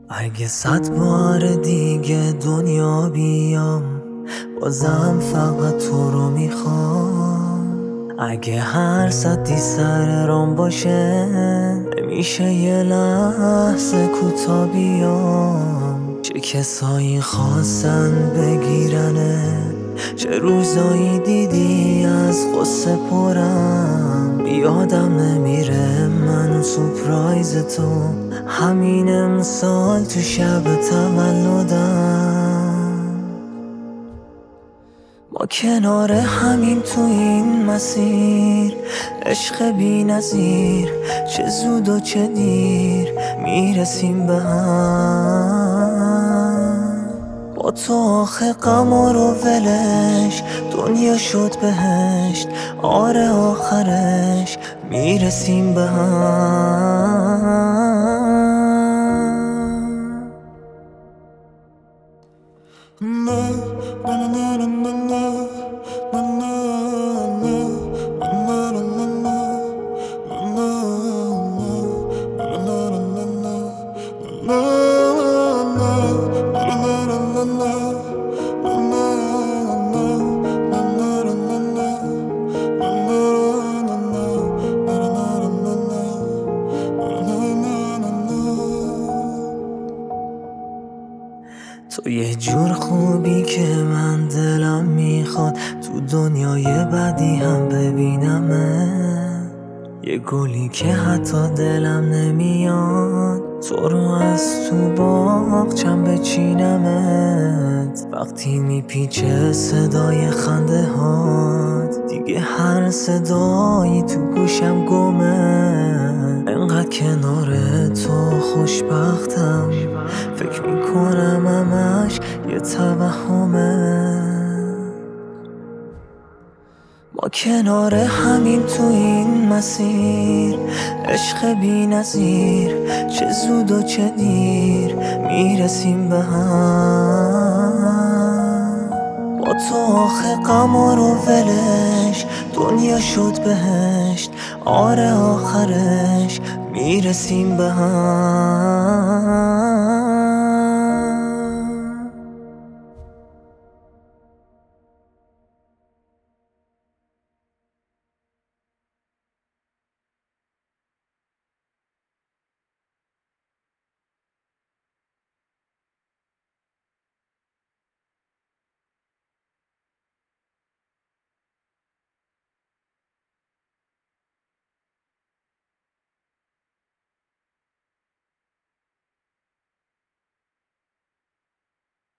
اگه 100 بار دیگه دنیا بیام، بازم فقط تو رو میخوام. اگه هر سطحی سر رام باشه، نمیشه یه لحظه کوتا بیام. چه کسایی خواستن بگیرنه، چه روزایی دیدی از غصه پرم. یادم نمیره من سورپرایز تو، همین امسال تو شب تولدم. ما کنار همین تو این مسیر، عشق بی نظیر، چه زود و چه دیر میرسیم به هم. با تو آخه غم رو ولش، دنیا شد بهشت. آره آخرش میرسیم به تو یه جور خوبی که من دلم میخواد تو دنیای بعدی هم ببینمه. یه گلی که حتی دلم نمیاد تو رو از تو باغچم بچینمت. وقتی میپیچه صدای خنده هات، دیگه هر صدایی تو گوشم گمه. انقدر کنار تو خوشبختم، فکر میکنم همش یه توهمه. ما کنار همین تو این مسیر، عشق بی نظیر، چه زود و چه دیر میرسیم به هم. با تو آخه غم رو ولش، دنیا شد بهشت. آره آخرش میرسیم به هم.